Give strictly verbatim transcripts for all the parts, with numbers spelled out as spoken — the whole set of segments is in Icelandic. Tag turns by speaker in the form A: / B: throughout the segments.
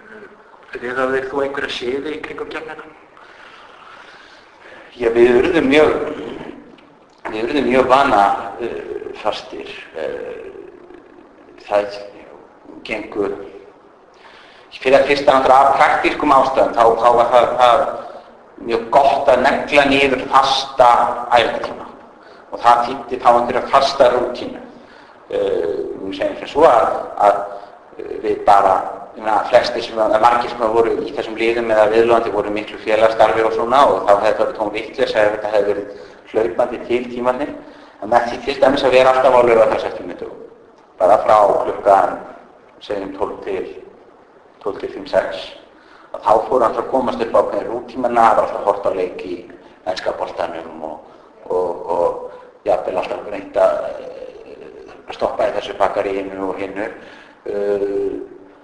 A: Riðaðir þú einhverja siði í kringum keppnina?
B: Já, við urðum mjög, við urðum mjög vana uh, fastir. Uh, það gengur, fyrir að fyrsta náttúrulega af praktískum ástæðum, þá, þá var það, það mjög gott að negla niður fasta æfingatíma og það þýddi þá einhverja fasta rútínu. Uh, við segjum fyrir svo að, að við bara, flestir sem, margir sem voru í þessum liðum eða viðlóðandi voru miklu félagsstarfi og svona og þá hefði það verið tóm vitleysa ef þetta hefði verið hlaupandi til tímarnir. En með því til dæmis að vera alltaf á laugardagseftirmiðdögum, bara frá klukkan, segjum tólf til fimm sex. Þá fóru alltaf að komast upp á hvernig rútímanna, það var alltaf hort á leik í enska boltanum og, og, og jafnvel alltaf reynt að stoppa í þessu bakaríinu og hinnu. Uh,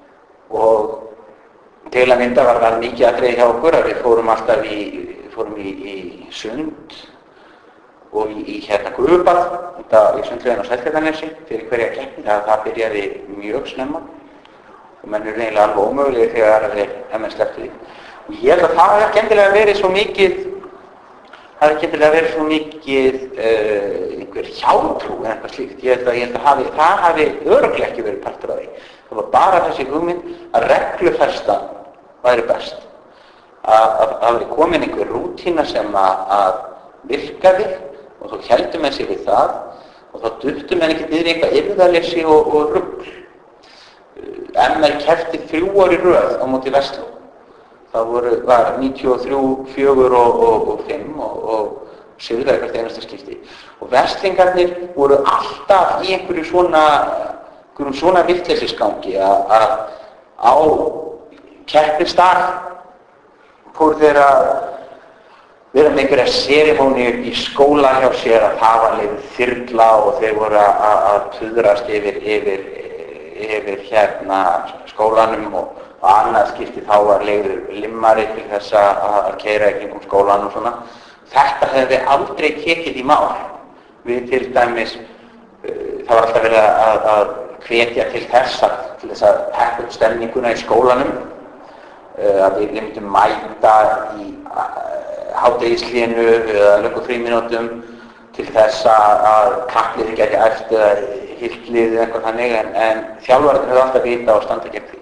B: og til að mynda var það mikið atriði hjá okkur að við fórum alltaf í, fórum í, í sund og í, í hérna Gufubað, þetta í sundlaugin á Seltjarnarnesi fyrir hverja keppni, það, það byrjaði mjög snemma og menn eru eiginlega alveg ómögulegir þegar það er ef menn slepptu því. Og ég held að það hefði ekki endilega verið svo mikið, það hefði ekki endilega verið svo mikið uh, einhver hjátrú eða eitthvað slíkt. Ég held að, ég held að hafi, það hafi örugglega ekki verið partur af því. Það var bara þessi hugmynd að reglufesta væri best. Að það væri komin einhver rútína sem að, að virkaði og þá héldu menn sig við það og þá duttu menn ekki niður í eitthvað yfirðarleysi og, og rugl. M R keppti þrjú ár í röð á móti Vestló. Það voru, var níutíu og þrjú, fjögur og, og, og fimm og, og sigraði hvert einasta skipti. Og Vestlingarnir voru alltaf í einhverju svona einhverjum svona vitleysisgangi að á keppnisdag fóru þeir að vera með einhverja serimóni upp í skóla hjá sér að hafa leið þyrla og þeir voru að, að tuðrast yfir, yfir, yfir hérna skólanum og, og annað skipti þá var leiður limmari til þess að keyra í kringum skólan og svona. Þetta hefði aldrei tekið í mál. Við til dæmis, uh, það var alltaf verið að, að hvetja til þess að, til þess að peppa upp stemninguna í skólanum, uh, að við myndum mæta í uh, hádegishlíinu eða löngu frímínútum til þess að, að kappliði gæti æft eða hylklið eða eitthvað þannig, en, en þjálfarnir hefur alltaf vita og standa gegn því.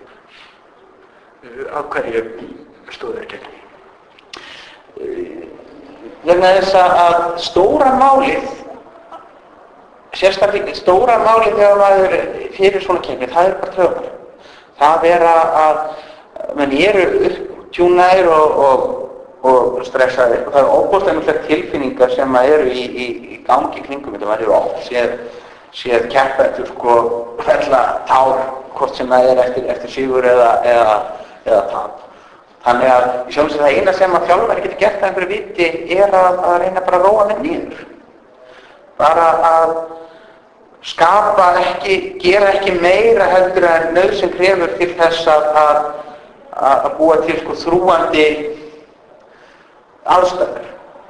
A: Á hverju stóðu þeir gegn því?
B: Vegna þess að stóra málið, sérstaklega stóra málið þegar maður fyrir svona keppni, það er bara taugarnar. Það er að menn eru upptjúnaðir og, og, og stressaðir og það eru óbúslega mjög tilfinningar sem eru í, í, í gangi kringum þetta. Maður eru oft séð, séð keppendur sko fella tár hvort sem það er eftir, eftir sigur eða, eða, eða tap. Þannig að í sjálfum sér það eina sem að þjálfari getur gert að einhverju viti er að, að reyna bara að róa með niður. Bara að skapa ekki, gera ekki meira heldur en nauðsyn krefur til þess að, að, að búa til sko þrúandi aðstæður.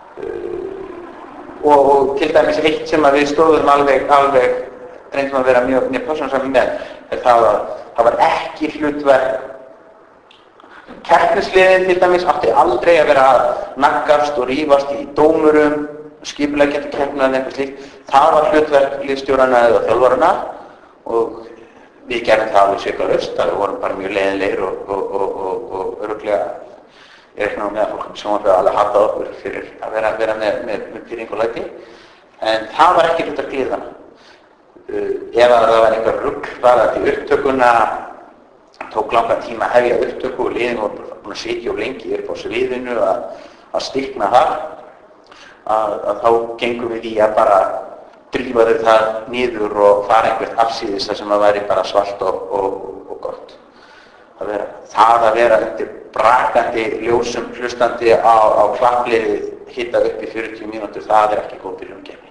B: Og, og til dæmis eitt sem að við stóðum alveg, alveg reyndum að vera mjög, mjög persónusamlega með, er það að það var ekki hlutverk. Keppnisliðin til dæmis átti aldrei að vera að naggast og rífast í dómurum, skipuleggjandi keppnina eða eitthvað slíkt. Það var hlutverk liðsstjórana eða þjálfarana og við gerðum það alveg svikalaust, það vorum bara mjög leiðinlegir og, og, og, og, og örugglega ég reikna með að fólk sem var alveg hatað okkur fyrir að vera, vera með, með, með pyrring og læti. En það var ekki hlutverk liðana. Uh, ef að það var einhver rugl varðandi upptökuna, tók langan tíma að hefja upptöku og liðin voru búin að sitja og lengi upp á sviðinu að, að stikna þar, að, að þá gengum við í að bara drífa þau það niður og fara einhvert afsíðis þar sem að væri bara svalt og, og, og gott. Að vera, það að vera undir brakandi ljósum hlustandi á, á klappliðið hittað upp í fjörutíu mínútur, það er ekki góð byrjun að keppni.